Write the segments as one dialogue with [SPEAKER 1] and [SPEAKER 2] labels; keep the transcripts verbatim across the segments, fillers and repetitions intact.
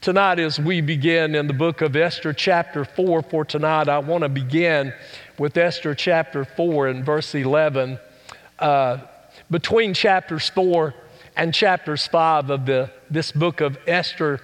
[SPEAKER 1] Tonight, as we begin in the book of Esther chapter four for tonight, I want to begin with Esther chapter four and verse eleven. Uh, between chapters four and chapters five of the, this book of Esther,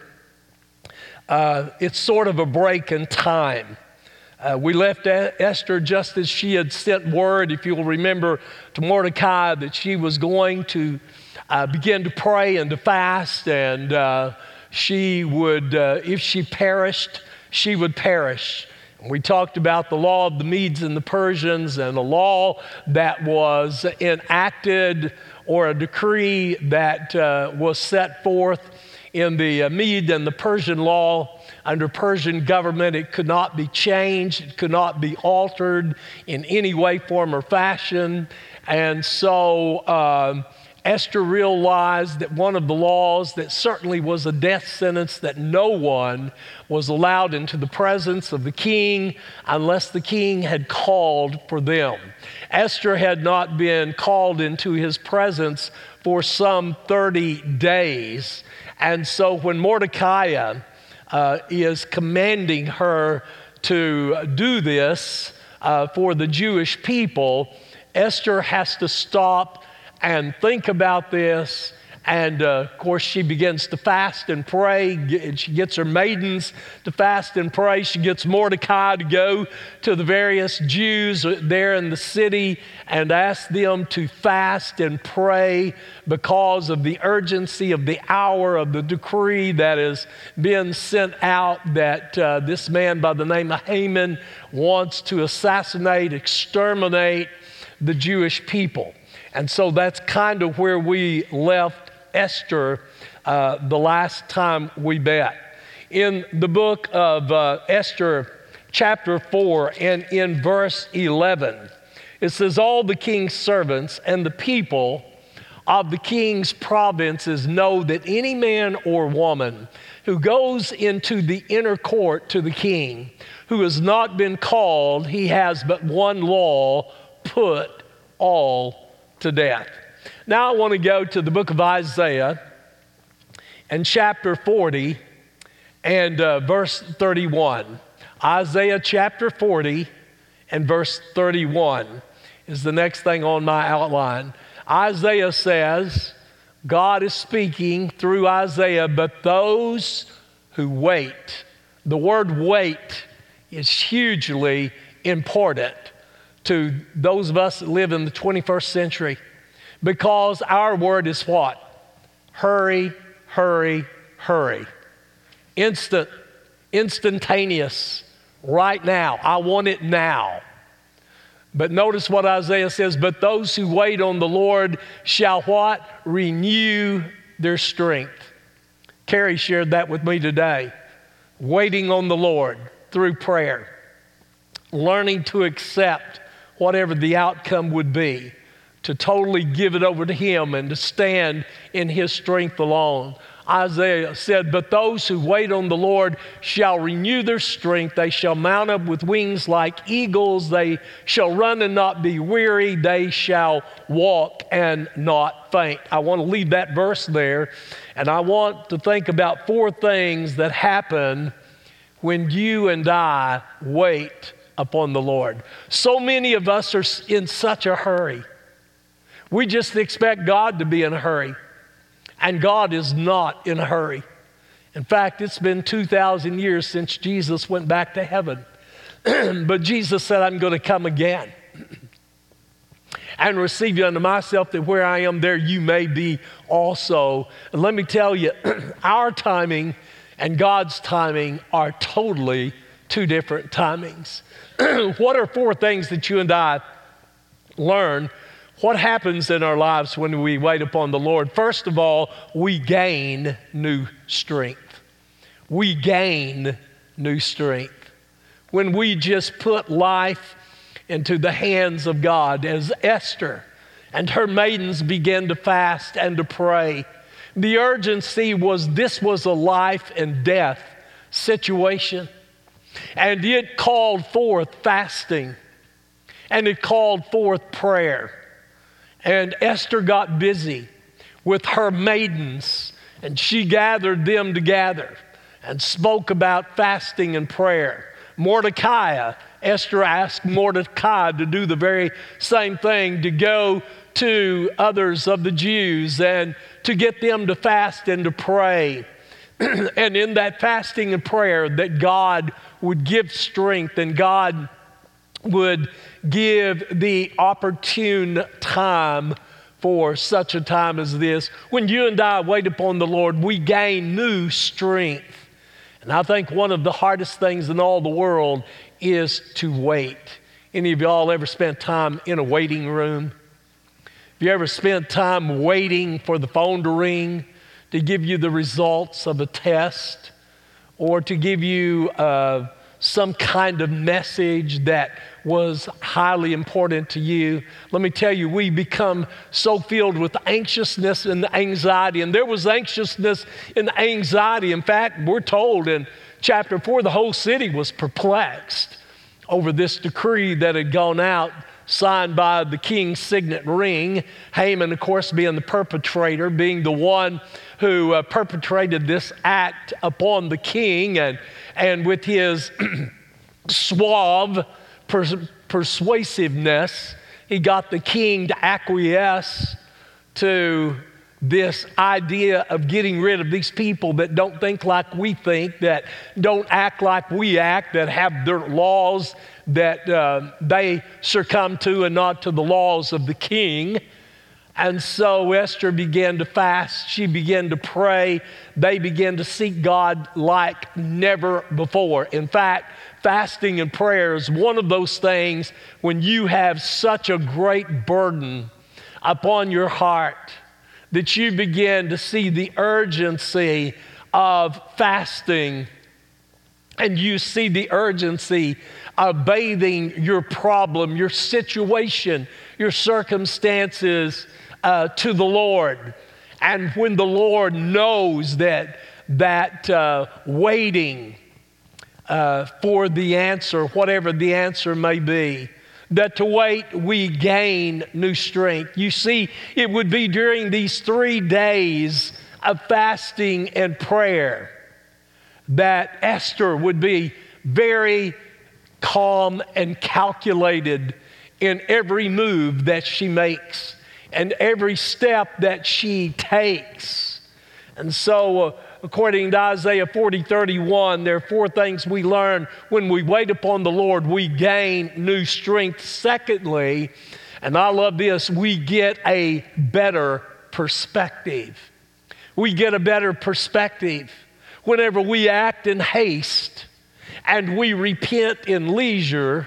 [SPEAKER 1] uh, it's sort of a break in time. Uh, we left Esther just as she had sent word, if you'll remember, to Mordecai that she was going to uh, begin to pray and to fast, and uh, she would, uh, if she perished, she would perish. We talked about the law of the Medes and the Persians and a law that was enacted or a decree that uh, was set forth in the uh, Mede and the Persian law. Under Persian government, it could not be changed, it could not be altered in any way, form, or fashion. And so um, Esther realized that one of the laws that certainly was a death sentence, that no one was allowed into the presence of the king unless the king had called for them. Esther had not been called into his presence for some thirty days. And so when Mordecai uh, is commanding her to do this uh, for the Jewish people, Esther has to stop and think about this. And uh, of course, she begins to fast and pray. She gets her maidens to fast and pray. She gets Mordecai to go to the various Jews there in the city and ask them to fast and pray because of the urgency of the hour of the decree that is being sent out, that uh, this man by the name of Haman wants to assassinate, exterminate the Jewish people. And so that's kind of where we left Esther uh, the last time we met. In the book of uh, Esther, chapter four, and in verse eleven, it says, "All the king's servants and the people of the king's provinces know that any man or woman who goes into the inner court to the king, who has not been called, he has but one law, put all to death." Now I want to go to the book of Isaiah and chapter forty and uh, verse thirty-one. Isaiah chapter forty and verse thirty-one is the next thing on my outline. Isaiah says, God is speaking through Isaiah, "But those who wait." The word wait is hugely important to those of us that live in the twenty-first century, because our word is what? Hurry, hurry, hurry. Instant, instantaneous, right now. I want it now. But notice what Isaiah says, "But those who wait on the Lord shall" what? "Renew their strength." Carrie shared that with me today. Waiting on the Lord through prayer. Learning to accept whatever the outcome would be, to totally give it over to Him and to stand in His strength alone. Isaiah said, "But those who wait on the Lord shall renew their strength. They shall mount up with wings like eagles. They shall run and not be weary. They shall walk and not faint." I want to leave that verse there, and I want to think about four things that happen when you and I wait upon the Lord. So many of us are in such a hurry. We just expect God to be in a hurry, and God is not in a hurry. In fact, it's been two thousand years since Jesus went back to heaven. But Jesus said, "I'm going to come again and receive you unto myself, that where I am, there you may be also." And let me tell you, our timing and God's timing are totally two different timings. What are four things that you and I learn? What happens in our lives when we wait upon the Lord? First of all, we gain new strength. We gain new strength. When we just put life into the hands of God, as Esther and her maidens began to fast and to pray, the urgency was, this was a life and death situation. And it called forth fasting, and it called forth prayer. And Esther got busy with her maidens, and she gathered them together. and spoke about fasting and prayer. Mordecai, Esther asked Mordecai to do the very same thing, to go to others of the Jews and to get them to fast and to pray. And in that fasting and prayer, that God would give strength and God would give the opportune time for such a time as this. When you and I wait upon the Lord, we gain new strength. And I think one of the hardest things in all the world is to wait. Any of y'all ever spent time in a waiting room? Have you ever spent time waiting for the phone to ring to give you the results of a test, or to give you uh, some kind of message that was highly important to you? Let me tell you, we become so filled with anxiousness and anxiety. And there was anxiousness and anxiety. In fact, we're told in chapter four, the whole city was perplexed over this decree that had gone out, signed by the king's signet ring. Haman, of course, being the perpetrator, being the one who uh, perpetrated this act upon the king, and, and with his suave pers- persuasiveness, he got the king to acquiesce to this idea of getting rid of these people that don't think like we think, that don't act like we act, that have their laws that uh, they succumb to and not to the laws of the king. And so Esther began to fast. She began to pray. They began to seek God like never before. In fact, fasting and prayer is one of those things when you have such a great burden upon your heart that you begin to see the urgency of fasting, and you see the urgency of bathing your problem, your situation, your circumstances uh, to the Lord. And when the Lord knows that, that uh, waiting uh, for the answer, whatever the answer may be, that to wait, we gain new strength. You see, it would be during these three days of fasting and prayer that Esther would be very calm and calculated in every move that she makes and every step that she takes. And so, uh, according to Isaiah forty thirty-one, there are four things we learn. When we wait upon the Lord, we gain new strength. Secondly, and I love this, we get a better perspective. We get a better perspective. Whenever we act in haste and we repent in leisure,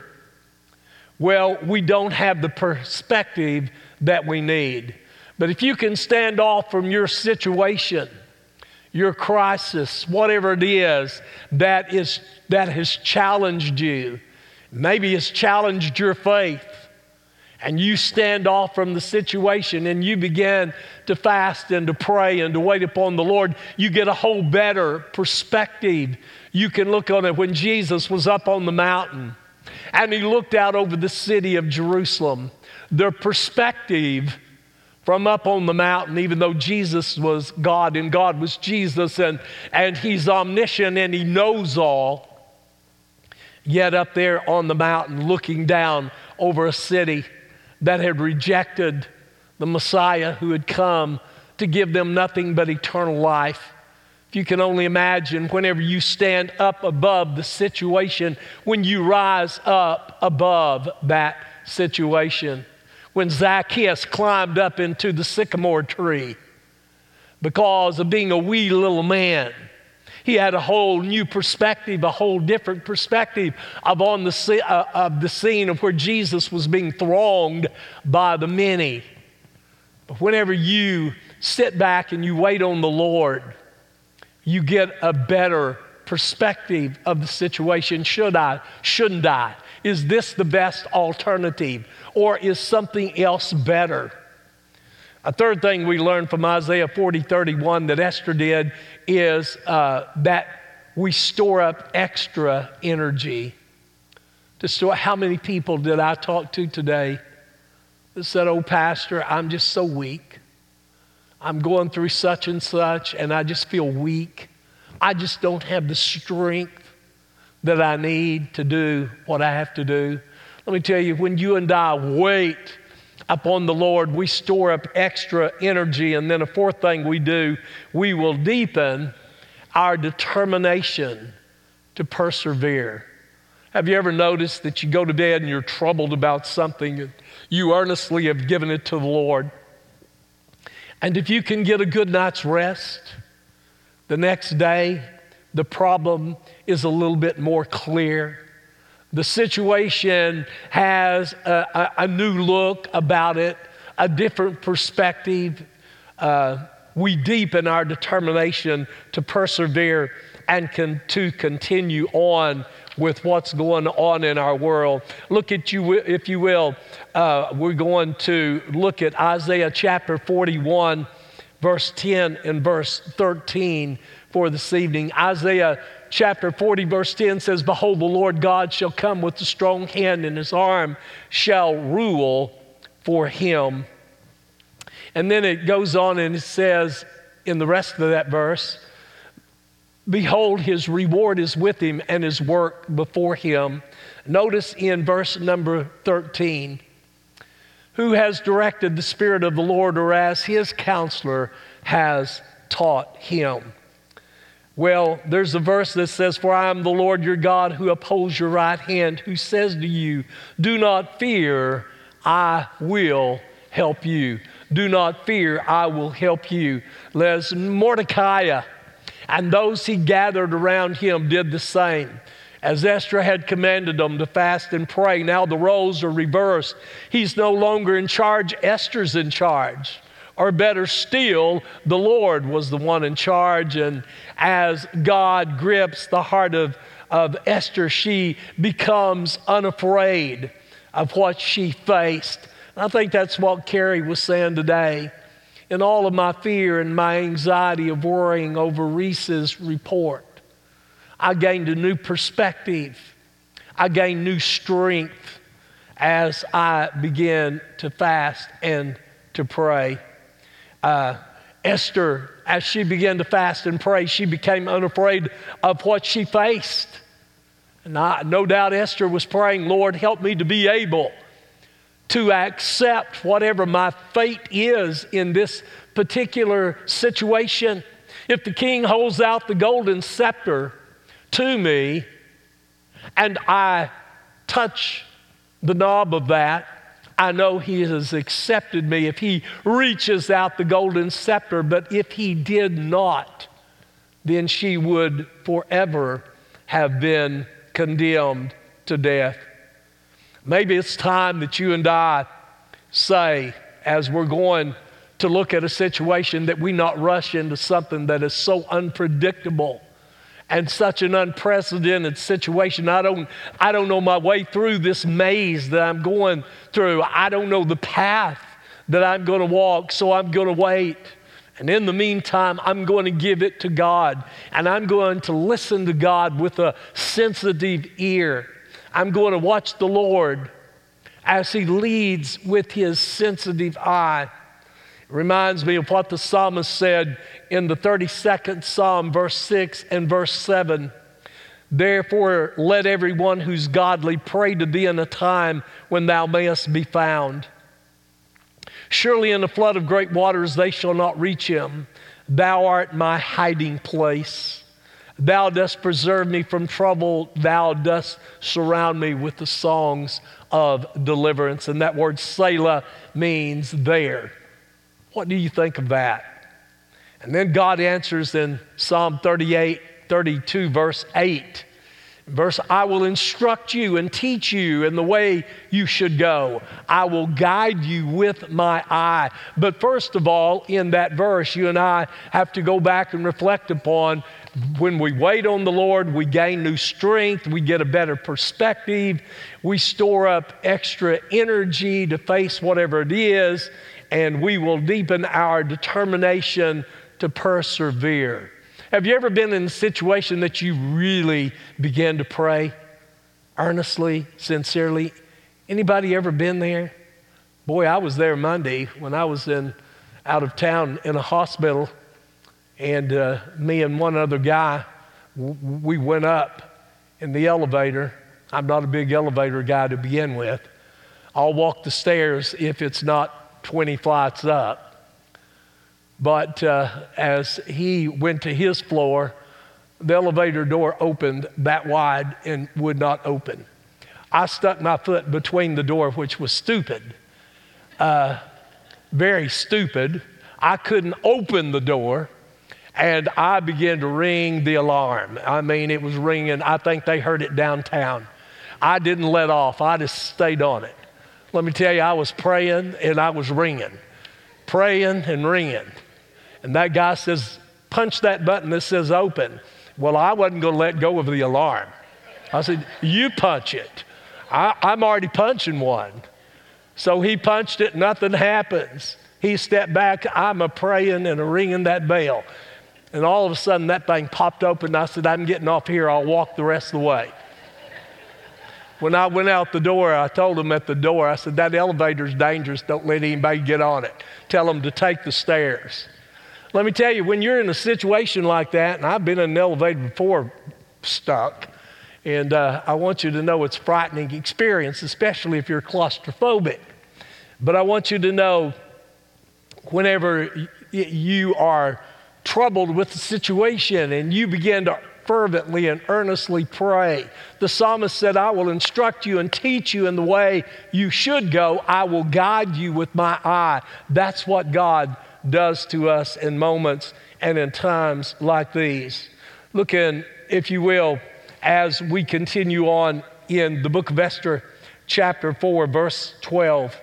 [SPEAKER 1] well, we don't have the perspective that we need. But if you can stand off from your situation, your crisis, whatever it is that is that has challenged you, maybe it's challenged your faith, and you stand off from the situation and you begin to fast and to pray and to wait upon the Lord, you get a whole better perspective. You can look on it when Jesus was up on the mountain and he looked out over the city of Jerusalem. The perspective from up on the mountain, even though Jesus was God and God was Jesus, and, and he's omniscient and he knows all, yet up there on the mountain looking down over a city that had rejected the Messiah who had come to give them nothing but eternal life. If you can only imagine, whenever you stand up above the situation, when you rise up above that situation. When Zacchaeus climbed up into the sycamore tree because of being a wee little man, he had a whole new perspective, a whole different perspective of, on the, uh, of the scene of where Jesus was being thronged by the many. But whenever you sit back and you wait on the Lord, you get a better perspective of the situation. Should I? Shouldn't I? Is this the best alternative? Or is something else better? A third thing we learn from Isaiah forty thirty-one that Esther did is uh, that we store up extra energy. To store, how many people did I talk to today that said, "Oh, Pastor, I'm just so weak. I'm going through such and such, and I just feel weak. I just don't have the strength that I need to do what I have to do. Let me tell you, when you and I wait upon the Lord, we store up extra energy. And then a fourth thing we do, we will deepen our determination to persevere. Have you ever noticed that you go to bed and you're troubled about something and you earnestly have given it to the Lord? And if you can get a good night's rest, the next day the problem is a little bit more clear. The situation has a, a, a new look about it, a different perspective. Uh, we deepen our determination to persevere and can, to continue on with what's going on in our world. Look at you, if you will, uh, we're going to look at Isaiah chapter forty-one, verse ten and verse thirteen for this evening. Isaiah chapter forty, verse ten says, "Behold, the Lord God shall come with a strong hand, and his arm shall rule for him." And then it goes on and it says in the rest of that verse, "Behold, his reward is with him and his work before him." Notice in verse number thirteen, "Who has directed the Spirit of the Lord, or as his counselor has taught him?" Well, there's a verse that says, "For I am the Lord your God who upholds your right hand, who says to you, do not fear, I will help you. Do not fear, I will help you." Les Mordecai and those he gathered around him did the same. As Esther had commanded them to fast and pray, now the roles are reversed. He's no longer in charge, Esther's in charge. Or better still, the Lord was the one in charge. And as God grips the heart of, of Esther, she becomes unafraid of what she faced. And I think that's what Carrie was saying today. In all of my fear and my anxiety of worrying over Reese's report, I gained a new perspective. I gained new strength as I began to fast and to pray. Uh, Esther, as she began to fast and pray, she became unafraid of what she faced. And I, no doubt Esther was praying, "Lord, help me to be able to accept whatever my fate is in this particular situation. If the king holds out the golden scepter to me and I touch the knob of that, I know he has accepted me if he reaches out the golden scepter. But if he did not, then she would forever have been condemned to death." Maybe it's time that you and I say, as we're going to look at a situation, that we not rush into something that is so unpredictable and such an unprecedented situation. I don't, I don't know my way through this maze that I'm going through. I don't know the path that I'm going to walk, so I'm going to wait. And in the meantime, I'm going to give it to God, and I'm going to listen to God with a sensitive ear. I'm going to watch the Lord as he leads with his sensitive eye. It reminds me of what the psalmist said in the thirty-second Psalm, verse six and verse seven. "Therefore, let everyone who's godly pray to thee in a time when thou mayest be found. Surely in the flood of great waters they shall not reach him. Thou art my hiding place. Thou dost preserve me from trouble. Thou dost surround me with the songs of deliverance." And that word Selah means there. What do you think of that? And then God answers in Psalm thirty-eight, thirty-two, verse eight. Verse, "I will instruct you and teach you in the way you should go. I will guide you with my eye." But first of all, in that verse, you and I have to go back and reflect upon, when we wait on the Lord, we gain new strength, we get a better perspective, we store up extra energy to face whatever it is, and we will deepen our determination to persevere. Have you ever been in a situation that you really began to pray earnestly, sincerely? Anybody ever been there? Boy, I was there Monday when I was in out of town in a hospital, and uh, me and one other guy we went up in the elevator. I'm not a big elevator guy to begin with. I'll walk the stairs if it's not twenty flights up. But uh, as he went to his floor, the elevator door opened that wide and would not open. I stuck my foot between the door, which was stupid, uh, very stupid. I couldn't open the door, and I began to ring the alarm. I mean, it was ringing. I think they heard it downtown. I didn't let off. I just stayed on it. Let me tell you, I was praying and I was ringing, praying and ringing. And that guy says, punch that button that says open. Well, I wasn't going to let go of the alarm. I said, you punch it. I, I'm already punching one. So he punched it, nothing happens. He stepped back, I'm a praying and a ringing that bell. And all of a sudden that thing popped open. I said, I'm getting off here, I'll walk the rest of the way. When I went out the door, I told him at the door, I said, that elevator's dangerous, don't let anybody get on it. Tell them to take the stairs. Let me tell you, when you're in a situation like that, and I've been in an elevator before, stuck, and uh, I want you to know it's a frightening experience, especially if you're claustrophobic. But I want you to know, whenever you are troubled with the situation and you begin to fervently and earnestly pray, the psalmist said, I will instruct you and teach you in the way you should go. I will guide you with my eye. That's what God does to us in moments and in times like these. Look in, if you will, as we continue on in the book of Esther, chapter four, verse twelve.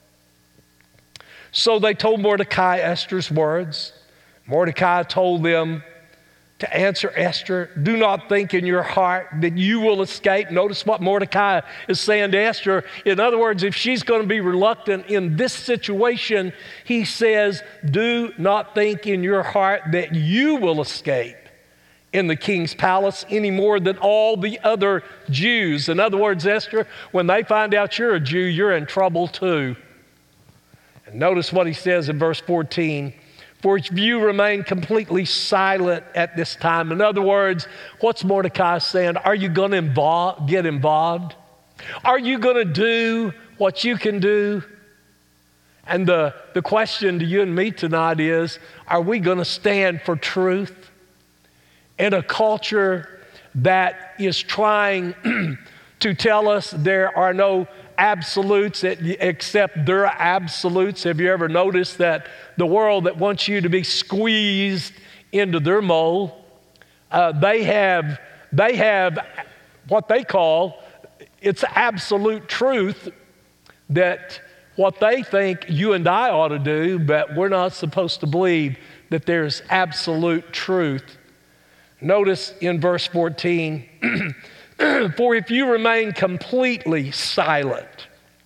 [SPEAKER 1] So they told Mordecai Esther's words. Mordecai told them to answer Esther, do not think in your heart that you will escape. Notice what Mordecai is saying to Esther. In other words, if she's going to be reluctant in this situation, he says, do not think in your heart that you will escape in the king's palace any more than all the other Jews. In other words, Esther, when they find out you're a Jew, you're in trouble too. And notice what he says in verse fourteen. For if you remain completely silent at this time. In other words, what's Mordecai saying? Are you going to involve, get involved? Are you going to do what you can do? And the, the question to you and me tonight is, are we going to stand for truth in a culture that is trying to tell us there are no absolutes except there are absolutes? Have you ever noticed that the world that wants you to be squeezed into their mold, uh, they have they have what they call, it's absolute truth, that what they think you and I ought to do, but we're not supposed to believe that there's absolute truth. Notice in verse fourteen, for if you remain completely silent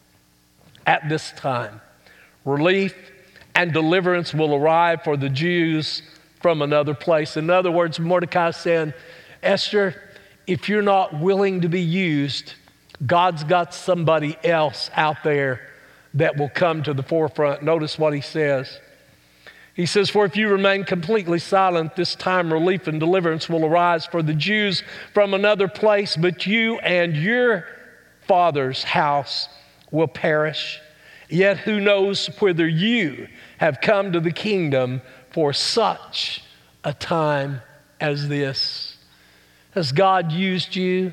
[SPEAKER 1] at this time, relief and deliverance will arrive for the Jews from another place. In other words, Mordecai saying, Esther, if you're not willing to be used, God's got somebody else out there that will come to the forefront. Notice what he says. He says, for if you remain completely silent, this time relief and deliverance will arise for the Jews from another place, but you and your father's house will perish. Yet who knows whether you have come to the kingdom for such a time as this? Has God used you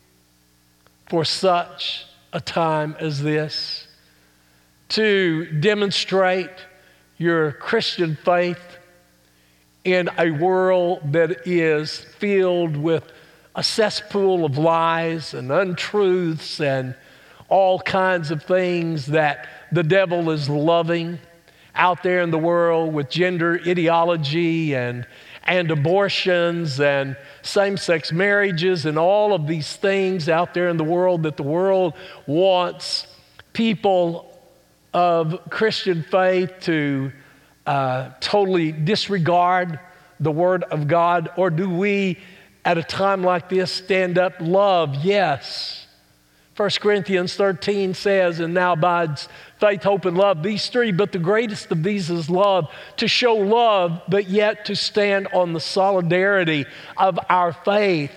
[SPEAKER 1] for such a time as this to demonstrate your Christian faith in a world that is filled with a cesspool of lies and untruths and all kinds of things that the devil is loving out there in the world, with gender ideology and, and abortions and same-sex marriages and all of these things out there in the world that the world wants people of Christian faith to uh, totally disregard the Word of God? Or do we, at a time like this, stand up, love, yes, First Corinthians thirteen says, and now abides faith, hope, and love, these three, but the greatest of these is love, to show love, but yet to stand on the solidarity of our faith.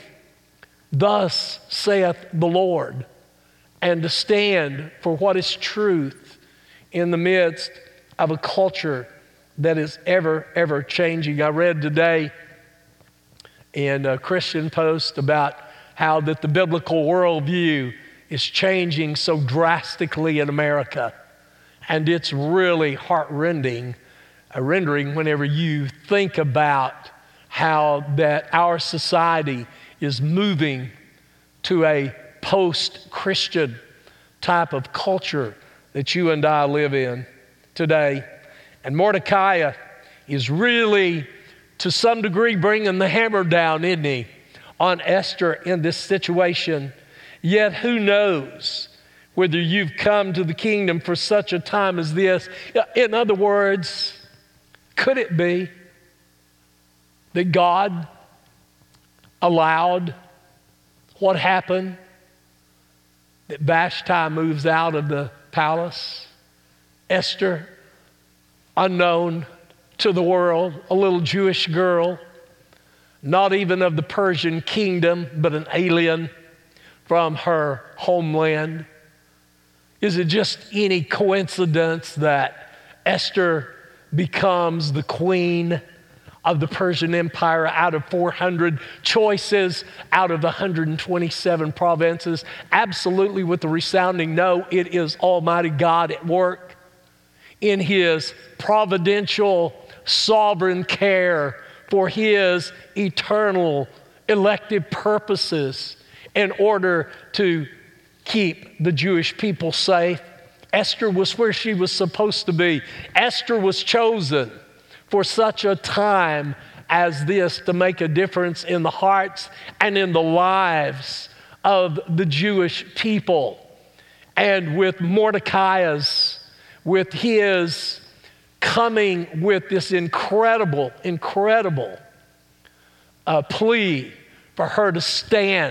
[SPEAKER 1] Thus saith the Lord, and to stand for what is truth in the midst of a culture that is ever, ever changing. I read today in a Christian Post about how that the biblical worldview is changing so drastically in America. And it's really heart-rending, uh, rendering whenever you think about how that our society is moving to a post-Christian type of culture that you and I live in today. And Mordecai is really, to some degree, bringing the hammer down, isn't he, on Esther in this situation. Yet who knows whether you've come to the kingdom for such a time as this? In other words, could it be that God allowed what happened, that Vashti moves out of the palace, Esther, unknown to the world, a little Jewish girl, not even of the Persian kingdom, but an alien from her homeland? Is it just any coincidence that Esther becomes the queen of the Persian Empire out of four hundred choices out of one hundred twenty-seven provinces? Absolutely, with the resounding no. It is Almighty God at work in His providential, sovereign care for His eternal elective purposes in order to keep the Jewish people safe. Esther was where she was supposed to be. Esther was chosen for such a time as this to make a difference in the hearts and in the lives of the Jewish people. And with Mordecai's, with his coming with this incredible, incredible uh, plea for her to stand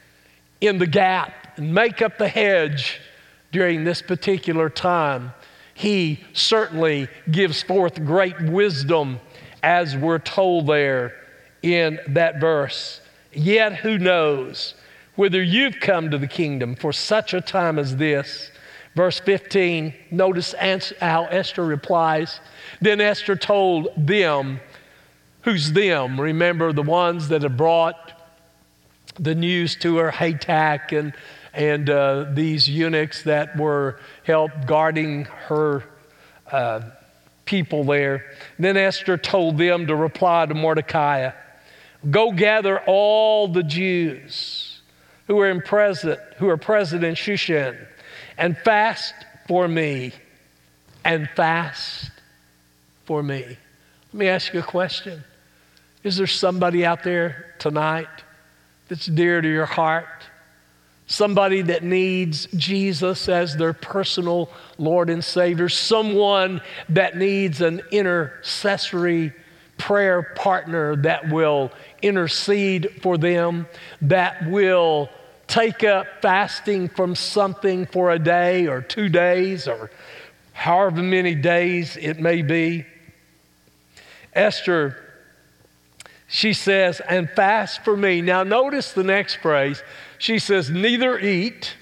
[SPEAKER 1] in the gap and make up the hedge during this particular time, he certainly gives forth great wisdom, as we're told there in that verse. Yet who knows whether you've come to the kingdom for such a time as this. Verse fifteen, notice how Esther replies. Then Esther told them, who's them? Remember, the ones that have brought the news to her, Hatak and and uh, these eunuchs that were help guarding her uh, people there. Then Esther told them to reply to Mordecai, go gather all the Jews who are in present, who are present in Shushan, and fast for me, and fast for me. Let me ask you a question. Is there somebody out there tonight that's dear to your heart? Somebody that needs Jesus as their personal Lord and Savior. Someone that needs an intercessory prayer partner that will intercede for them, that will take up fasting from something for a day or two days or however many days it may be. Esther, she says, and fast for me. Now notice the next phrase. She says, neither eat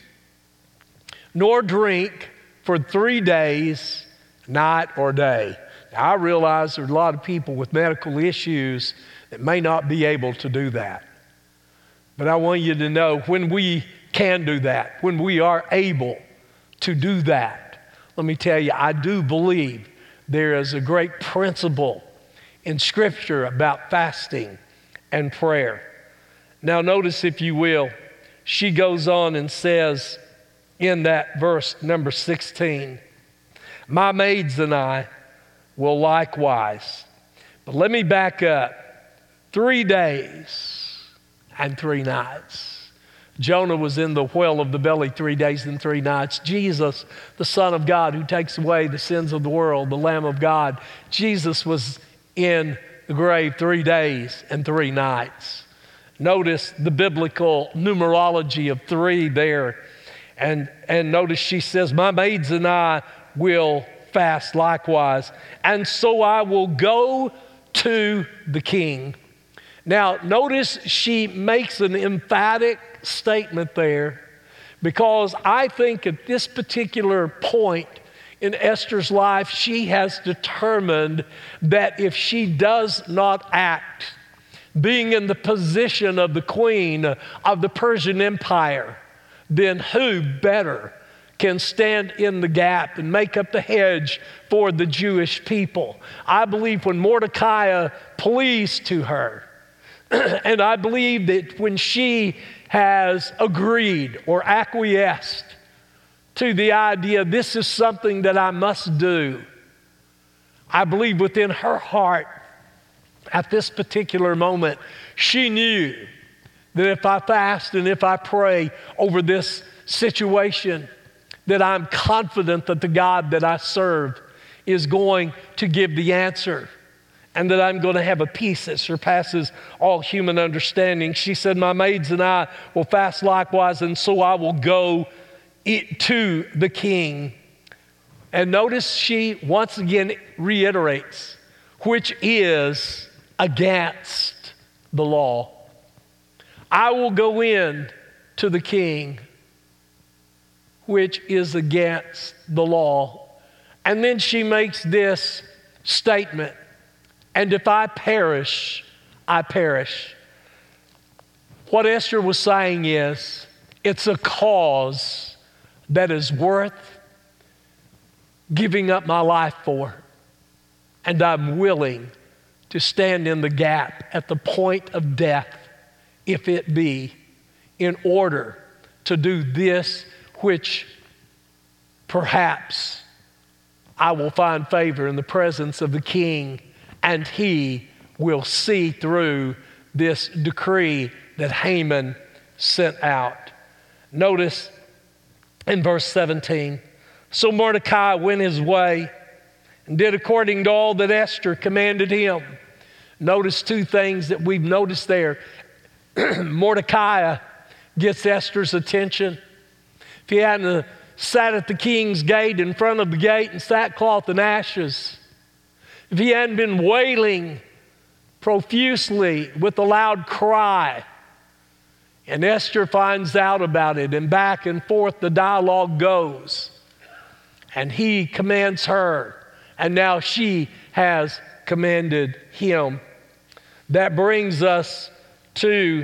[SPEAKER 1] nor drink for three days, night or day. Now, I realize there's a lot of people with medical issues that may not be able to do that. But I want you to know, when we can do that, when we are able to do that, let me tell you, I do believe there is a great principle in Scripture about fasting and prayer. Now notice, if you will, she goes on and says in that verse number sixteen, my maids and I will likewise. But let me back up. Three days and three nights. Jonah was in the whale of the belly three days and three nights. Jesus, the Son of God who takes away the sins of the world, the Lamb of God, Jesus was in the grave three days and three nights. Notice the biblical numerology of three there. And, and notice she says, my maids and I will fast likewise, and so I will go to the king. Now, notice she makes an emphatic statement there, because I think at this particular point in Esther's life, she has determined that if she does not act, being in the position of the queen of the Persian Empire, then who better can stand in the gap and make up the hedge for the Jewish people? I believe when Mordecai pleads to her, and I believe that when she has agreed or acquiesced to the idea, this is something that I must do, I believe within her heart at this particular moment, she knew that if I fast and if I pray over this situation, that I'm confident that the God that I serve is going to give the answer, and that I'm going to have a peace that surpasses all human understanding. She said, my maids and I will fast likewise, and so I will go it to the king. And notice she once again reiterates, which is against the law. I will go in to the king, which is against the law. And then she makes this statement, and if I perish, I perish. What Esther was saying is, it's a cause that is worth giving up my life for, and I'm willing to stand in the gap at the point of death, if it be, in order to do this which perhaps I will find favor in the presence of the king, and he will see through this decree that Haman sent out. Notice in verse seventeen, so Mordecai went his way and did according to all that Esther commanded him. Notice two things that we've noticed there. Mordecai gets Esther's attention. If he hadn't sat at the king's gate, in front of the gate in sackcloth and ashes, if he hadn't been wailing profusely with a loud cry, and Esther finds out about it, and back and forth the dialogue goes, and he commands her, and now she has commanded him. That brings us to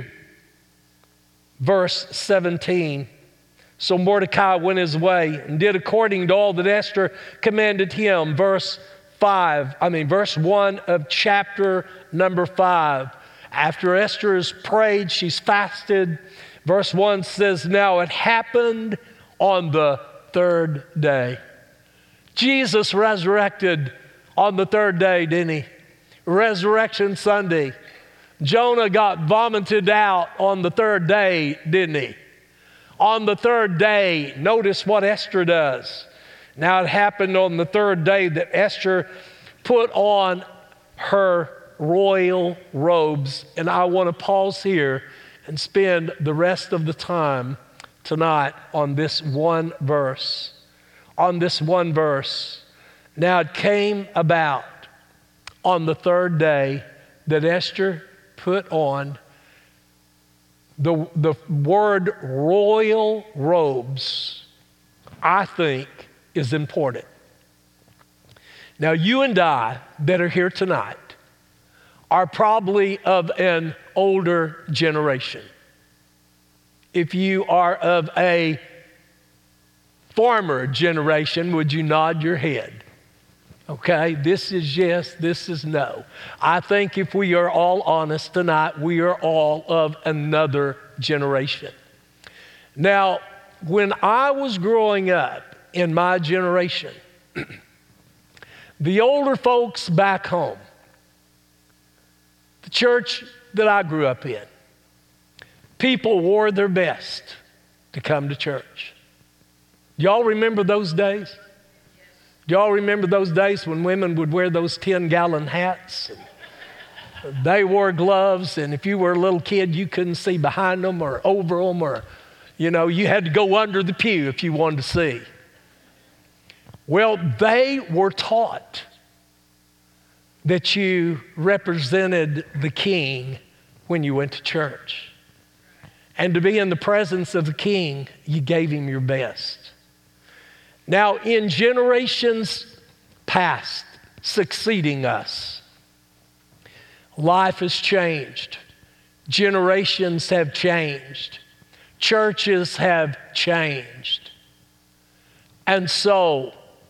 [SPEAKER 1] verse seventeen. So Mordecai went his way and did according to all that Esther commanded him. Verse five, I mean verse one of chapter number five. After Esther has prayed, she's fasted. Verse one says, now it happened on the third day. Jesus resurrected on the third day, didn't he? Resurrection Sunday. Jonah got vomited out on the third day, didn't he? On the third day, notice what Esther does. Now it happened on the third day that Esther put on her royal robes. And I want to pause here and spend the rest of the time tonight on this one verse. On this one verse. Now it came about on the third day that Esther put on the, the word royal robes, I think, is important. Now, you and I that are here tonight are probably of an older generation. If you are of a former generation, would you nod your head? Okay, this is yes, this is no. I think if we are all honest tonight, we are all of another generation. Now, when I was growing up in my generation, the older folks back home, the church that I grew up in, people wore their best to come to church. Y'all remember those days? Do y'all remember those days when women would wear those ten-gallon hats? They wore gloves, and if you were a little kid, you couldn't see behind them or over them, or You know, you had to go under the pew if you wanted to see. Well, they were taught that you represented the king when you went to church. And to be in the presence of the king, you gave him your best. Now, in generations past, succeeding us, life has changed. Generations have changed. Churches have changed. And so,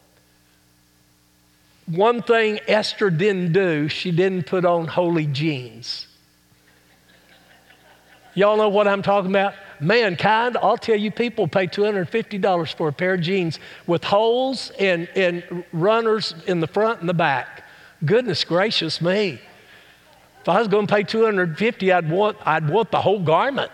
[SPEAKER 1] one thing Esther didn't do, she didn't put on holy jeans. Y'all know what I'm talking about? Mankind, I'll tell you, people pay two hundred fifty dollars for a pair of jeans with holes and, and runners in the front and the back. Goodness gracious me. If I was going to pay two hundred fifty dollars, I'd want, I'd want the whole garment.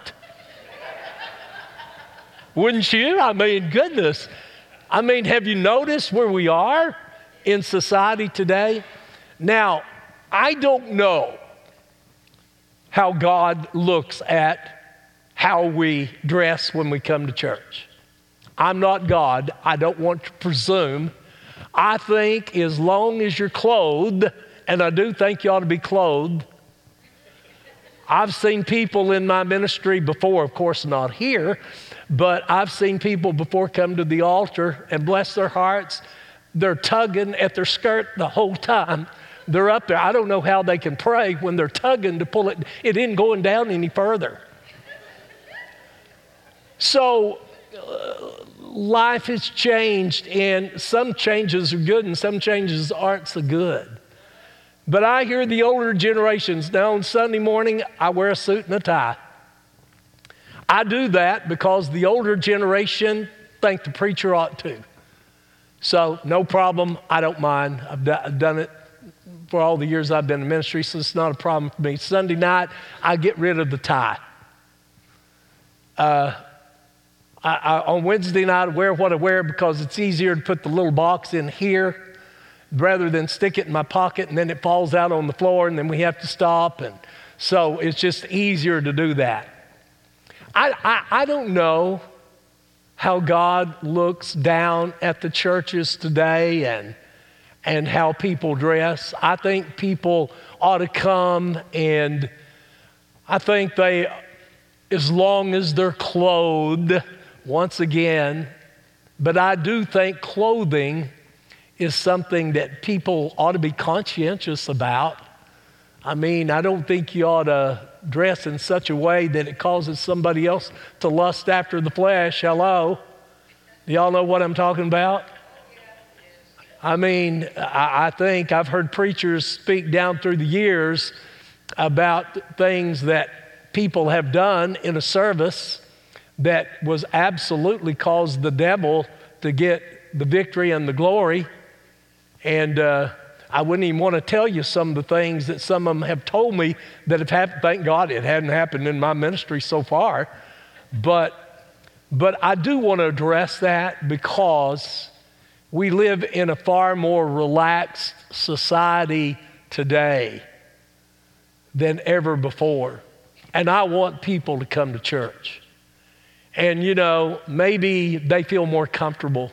[SPEAKER 1] Wouldn't you? I mean, goodness. I mean, have you noticed where we are in society today? Now, I don't know how God looks at how we dress when we come to church. I'm not God. I don't want to presume. I think as long as you're clothed, and I do think you ought to be clothed. I've seen people in my ministry before, of course not here, but I've seen people before come to the altar and bless their hearts. They're tugging at their skirt the whole time. They're up there. I don't know how they can pray when they're tugging to pull it. It isn't going down any further. So uh, life has changed, and some changes are good and some changes aren't so good. But I hear the older generations, now on Sunday morning, I wear a suit and a tie. I do that because the older generation think the preacher ought to. So no problem, I don't mind. I've, do, I've done it for all the years I've been in ministry, so it's not a problem for me. Sunday night, I get rid of the tie. Uh, I, I, on Wednesday night, I wear what I wear because it's easier to put the little box in here rather than stick it in my pocket and then it falls out on the floor and then we have to stop. And so it's just easier to do that. I, I, I don't know how God looks down at the churches today and and how people dress. I think people ought to come, and I think they, as long as they're clothed, once again, but I do think clothing is something that people ought to be conscientious about. I mean, I don't think you ought to dress in such a way that it causes somebody else to lust after the flesh. Hello? Do y'all know what I'm talking about? I mean, I, I think I've heard preachers speak down through the years about things that people have done in a service that was absolutely caused the devil to get the victory and the glory. And uh, I wouldn't even want to tell you some of the things that some of them have told me that have happened. Thank God it hadn't happened in my ministry so far. But, but I do want to address that because we live in a far more relaxed society today than ever before. And I want people to come to church. And, you know, maybe they feel more comfortable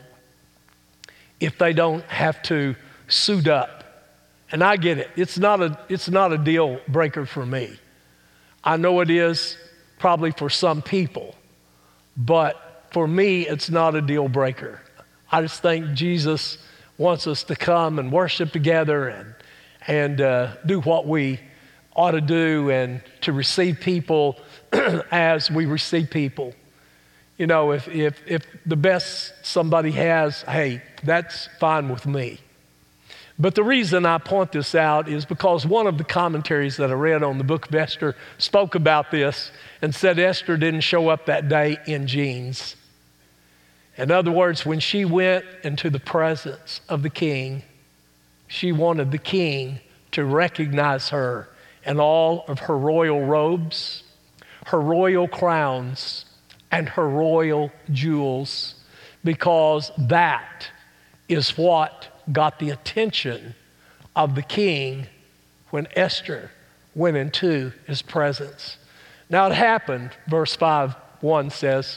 [SPEAKER 1] if they don't have to suit up. And I get it. It's not a, it's not a deal breaker for me. I know it is probably for some people. But for me, it's not a deal breaker. I just think Jesus wants us to come and worship together and, and uh, do what we ought to do and to receive people as we receive people. You know, if, if, if the best somebody has, hey, that's fine with me. But the reason I point this out is because one of the commentaries that I read on the book of Esther spoke about this and said Esther didn't show up that day in jeans. In other words, when she went into the presence of the king, she wanted the king to recognize her in all of her royal robes, her royal crowns, and her royal jewels, because that is what got the attention of the king when Esther went into his presence. Now it happened, verse five one says,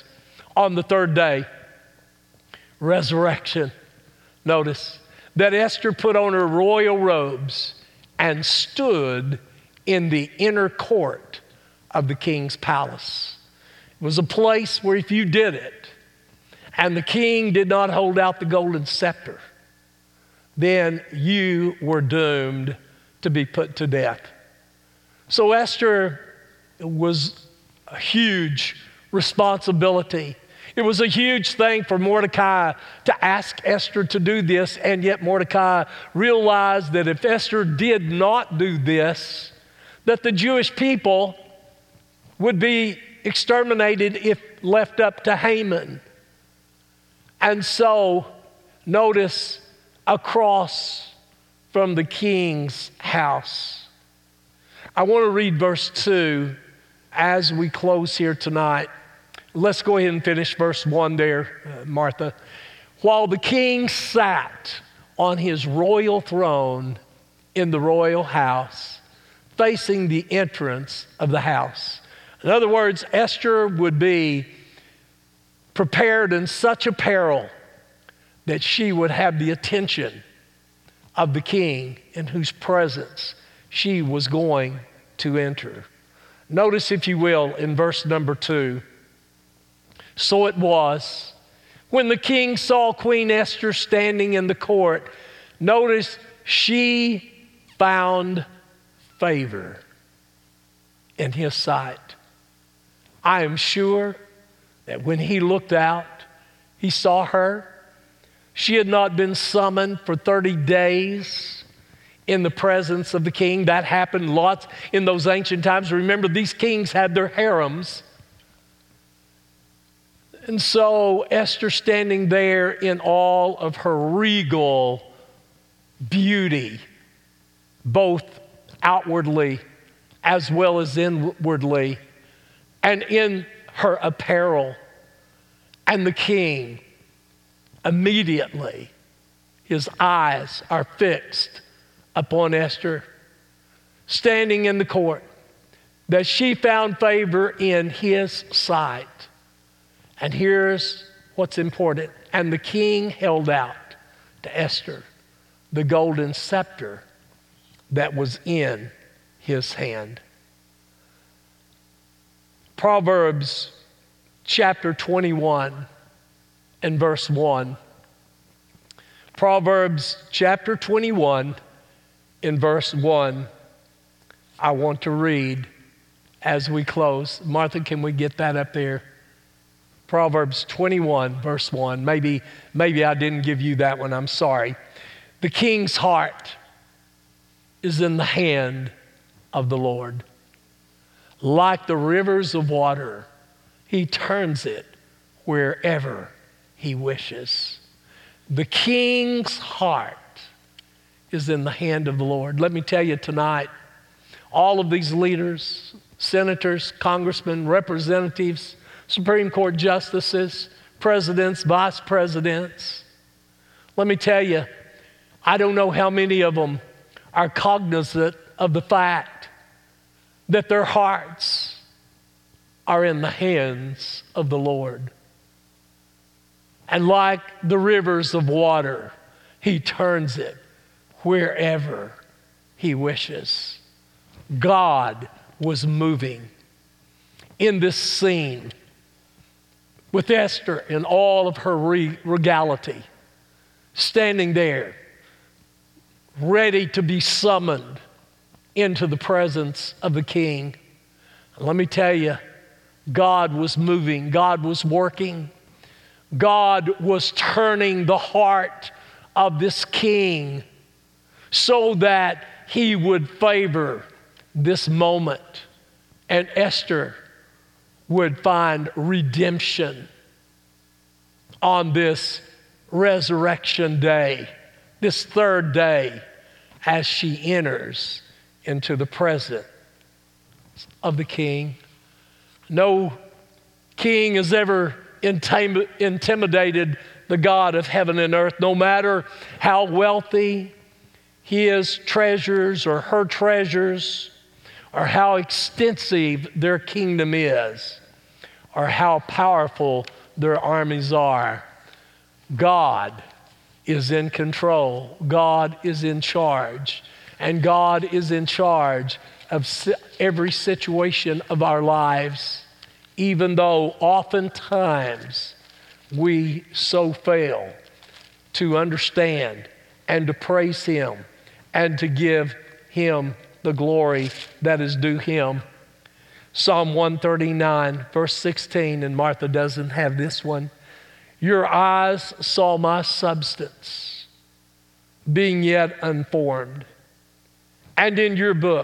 [SPEAKER 1] On the third day, resurrection. Notice that Esther put on her royal robes and stood in the inner court of the king's palace. It was a place where if you did it, and the king did not hold out the golden scepter, then you were doomed to be put to death. So Esther was a huge responsibility. It was a huge thing for Mordecai to ask Esther to do this, and yet Mordecai realized that if Esther did not do this, that the Jewish people would be exterminated if left up to Haman. And so, notice across from the king's house. I want to read verse two as we close here tonight. Let's go ahead and finish verse one there, uh, Martha. While the king sat on his royal throne in the royal house, facing the entrance of the house. In other words, Esther would be prepared in such apparel that she would have the attention of the king in whose presence she was going to enter. Notice, if you will, in verse number two, so it was, when the king saw Queen Esther standing in the court, notice she found favor in his sight. I am sure that when he looked out, he saw her. She had not been summoned for thirty days in the presence of the king. That happened lots in those ancient times. Remember, these kings had their harems. And so Esther, standing there in all of her regal beauty, both outwardly as well as inwardly, and in her apparel, and the king, immediately, his eyes are fixed upon Esther, standing in the court, that she found favor in his sight. And here's what's important. And the king held out to Esther the golden scepter that was in his hand. Proverbs chapter twenty-one and verse one. Proverbs chapter twenty-one in verse one. I want to read as we close. Martha, can we get that up there? Proverbs twenty-one, verse one. Maybe, maybe I didn't give you that one. I'm sorry. The king's heart is in the hand of the Lord. Like the rivers of water, he turns it wherever he wishes. The king's heart is in the hand of the Lord. Let me tell you tonight, all of these leaders, senators, congressmen, representatives, Supreme Court justices, presidents, vice presidents. Let me tell you, I don't know how many of them are cognizant of the fact that their hearts are in the hands of the Lord. And like the rivers of water, he turns it wherever he wishes. God was moving in this scene with Esther in all of her regality, standing there, ready to be summoned into the presence of the king. Let me tell you, God was moving, God was working, God was turning the heart of this king so that he would favor this moment, and Esther would find redemption on this resurrection day, this third day, as she enters into the presence of the king. No king has ever intim- intimidated the God of heaven and earth, no matter how wealthy his treasures or her treasures, or how extensive their kingdom is, or how powerful their armies are. God is in control. God is in charge. And God is in charge of every situation of our lives, even though oftentimes we so fail to understand and to praise Him and to give Him the glory that is due Him. Psalm one thirty-nine, verse sixteen, and Martha doesn't have this one. Your eyes saw my substance, being yet unformed, and in your book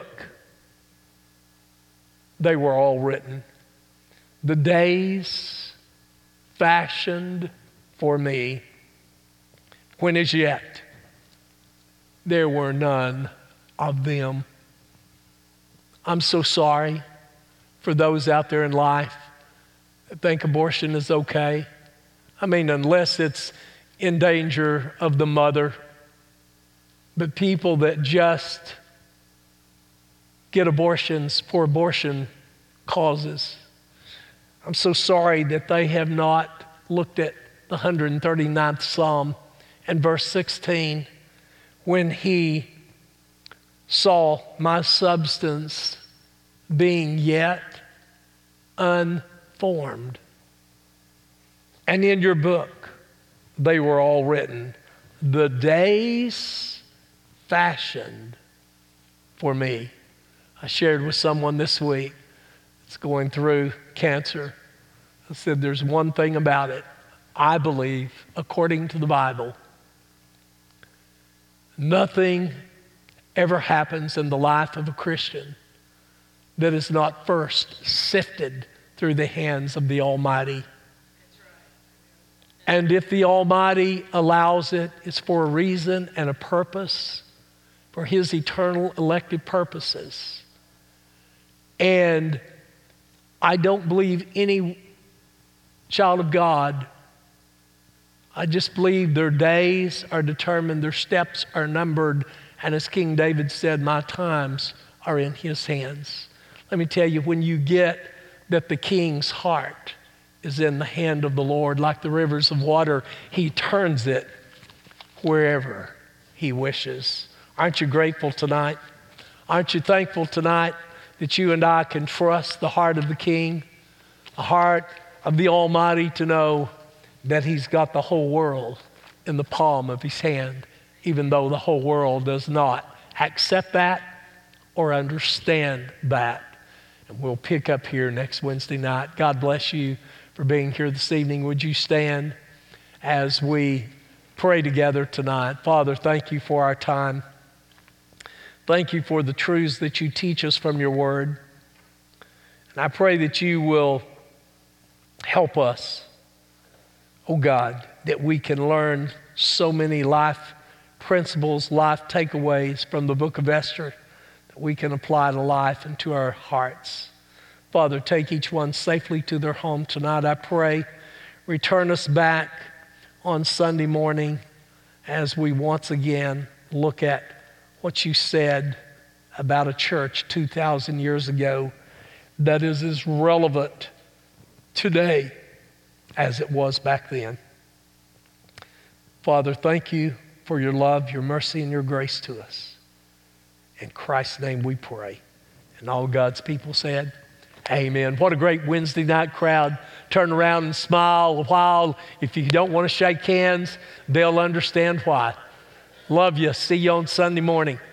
[SPEAKER 1] they were all written, the days fashioned for me, when as yet there were none of them. I'm so sorry for those out there in life that think abortion is okay. I mean, unless it's in danger of the mother. But people that just get abortions for abortion causes. I'm so sorry that they have not looked at the one hundred thirty-ninth Psalm and verse sixteen, when he saw my substance being yet unformed. And in your book, they were all written, the days fashioned for me. I shared with someone this week that's going through cancer. I said, there's one thing about it. I believe, according to the Bible, nothing ever happens in the life of a Christian that is not first sifted through the hands of the Almighty. And if the Almighty allows it, it's for a reason and a purpose, for His eternal elective purposes. And I don't believe any child of God, I just believe their days are determined, their steps are numbered, and as King David said, my times are in His hands. Let me tell you, when you get that the king's heart is in the hand of the Lord, like the rivers of water, He turns it wherever He wishes. Aren't you grateful tonight? Aren't you thankful tonight that you and I can trust the heart of the King, the heart of the Almighty, to know that He's got the whole world in the palm of His hand, even though the whole world does not accept that or understand that. And we'll pick up here next Wednesday night. God bless you for being here this evening. Would you stand as we pray together tonight? Father, thank you for our time. Thank you for the truths that you teach us from your word. And I pray that you will help us, oh God, that we can learn so many life principles, life takeaways from the book of Esther that we can apply to life and to our hearts. Father, take each one safely to their home tonight, I pray. Return us back on Sunday morning as we once again look at what you said about a church two thousand years ago that is as relevant today as it was back then. Father, thank you for your love, your mercy, and your grace to us. In Christ's name we pray. And all God's people said, amen. What a great Wednesday night crowd. Turn around and smile a while. If you don't want to shake hands, they'll understand why. Love you. See you on Sunday morning.